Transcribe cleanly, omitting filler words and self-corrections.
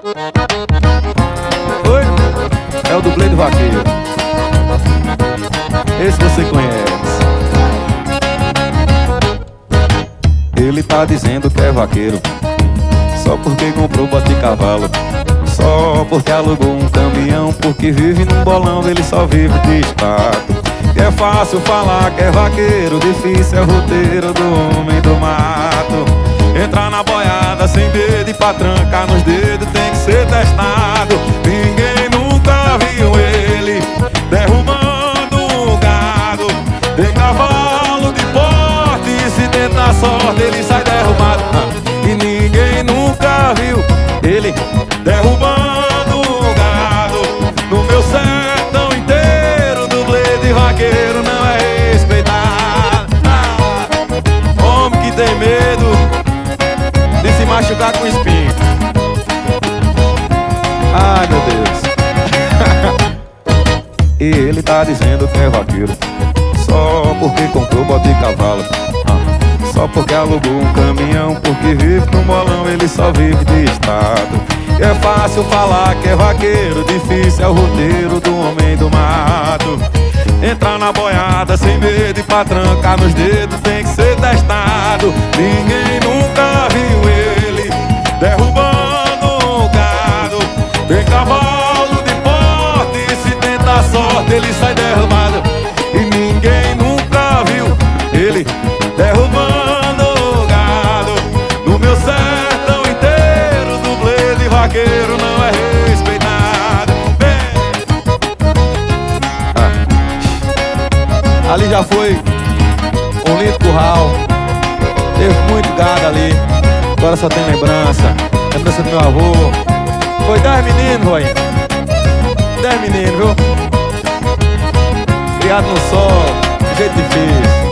Oi? É o dublê do vaqueiro. Esse você conhece. Ele tá dizendo que é vaqueiro só porque comprou bota de cavalo, só porque alugou um caminhão, porque vive num bolão, ele só vive de status. E é fácil falar que é vaqueiro, difícil é o roteiro do homem do mato. Entrar na boiada sem medo e pra trancar nos dedos tem que ser testado. Ninguém nunca viu ele derrubando um gado. Tem cavalo de porte e se tenta a sorte ele sai derrubado. E ninguém nunca viu ele derrubando um gado. No meu sertão inteiro, dublê de vaqueiro não é respeitado. Homem que tem medo de se machucar com espinho. Ai, meu Deus. E ele tá dizendo que é vaqueiro só porque comprou bota de cavalo, só porque alugou um caminhão, porque vive no bolão, ele só vive de estado. E é fácil falar que é vaqueiro, difícil é o roteiro do homem do mato. Entrar na boiada sem medo e pra trancar nos dedos tem que ser testado. Ninguém nunca viu ele derrubando um gado. Tem cavalo de porte e se tenta a sorte ele sai derrubado. E ninguém nunca viu ele derrubando o gado. No meu sertão inteiro, dublê de vaqueiro não é respeitado. Ali já foi um lindo curral, teve muito gado ali. Agora só tem lembrança, lembrança do meu avô. Foi 10 meninos, vai. 10 meninos, viu? Criado no sol, de jeito difícil.